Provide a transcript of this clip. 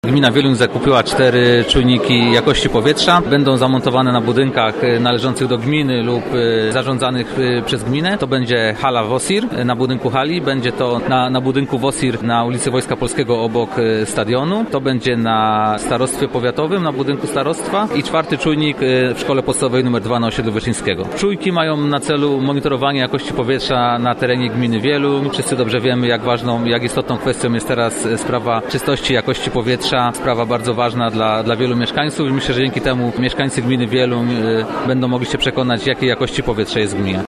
Gmina Wieluń zakupiła 4 czujniki jakości powietrza. Będą zamontowane na budynkach należących do gminy lub zarządzanych przez gminę. To będzie hala WOSIR na budynku hali. Będzie to na budynku WOSIR na ulicy Wojska Polskiego obok stadionu. To będzie na starostwie powiatowym, na budynku starostwa. I 4 czujnik w szkole podstawowej nr 2 na osiedlu Wyszyńskiego. Czujki mają na celu monitorowanie jakości powietrza na terenie gminy Wieluń. Wszyscy dobrze wiemy, jak ważną, jak istotną kwestią jest teraz sprawa czystości, jakości powietrza. Sprawa bardzo ważna dla wielu mieszkańców i myślę, że dzięki temu mieszkańcy gminy Wieluń będą mogli się przekonać, jakiej jakości powietrza jest w gminie.